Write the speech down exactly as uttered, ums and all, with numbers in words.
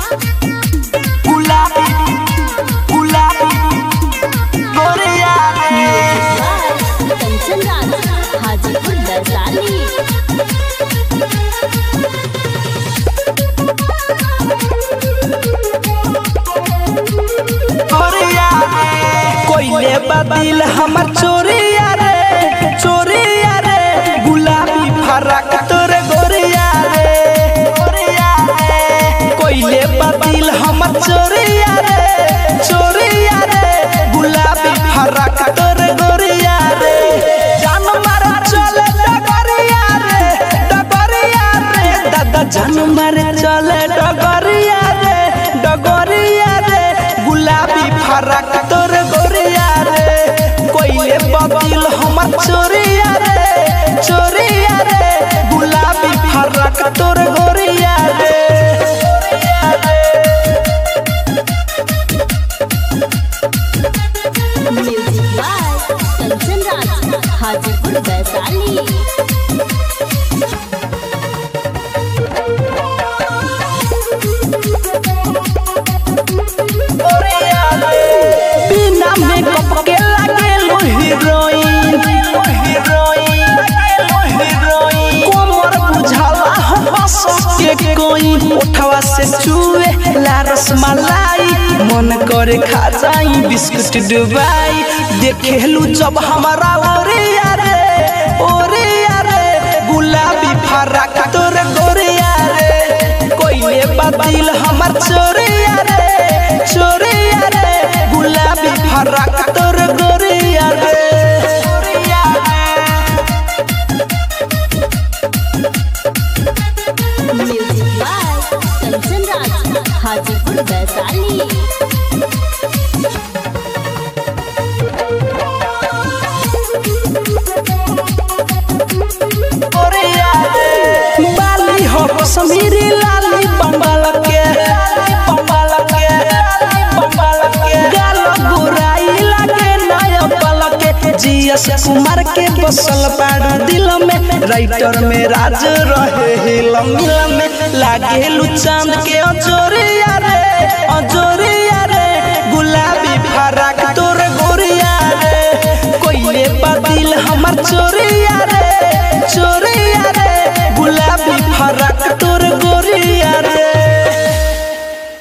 गुलाबी गुलाबी गोरिया कंचन राज हाजीपुर वैशाली। कोइले बदिल हमर चोरिया रे चोरिया रे गुलाबी फराक तोरे गोरिया रे गोरिया रे कोइले बदिल हमर चोरिया रे चोरिया रे गुलाबी फराक तोरे गोरिया रे जान मार चले डगरिया रे डगरिया रे दादा जान मार चले डगरिया रे डगरिया रे गुलाबी फराक तोरे गोरिया रे कोइले बदिल हमर चोरिया रे चोरिया रे गुलाबी फराक तोरे गोरिया रे म्यूजिक बाय कंचन राज हाजीपुर वैशाली। बिना मेकअप के लागेलो हीरोइन हीरोइन हीरोइन कोमर बुझाला हंस के कोई उठवा से चुए ला रसमलाई मन करे खा जाई बिस्कुट डुबाई देखेलू जब हमारा ओरिया रे ओरिया रे गुलाबी फराक तोरे गोरिया रे कोइले बदिल हमर चोरिया रे चोरिया रे गुलाबी फराक तोरे गोरिया रे म्यूजिक बाय कंचन राज हाजीपुर वैशाली। बाली हो कश्मीरी लाली बंगाल के बंगाल के बंगाल के गाल गोराई लागे नया पल के जीएस कुमार के बसल बाड़ दिल में राइटर में राज रहे हिल मिल में लागे लू चांद के अजोरिया रे अजोरिया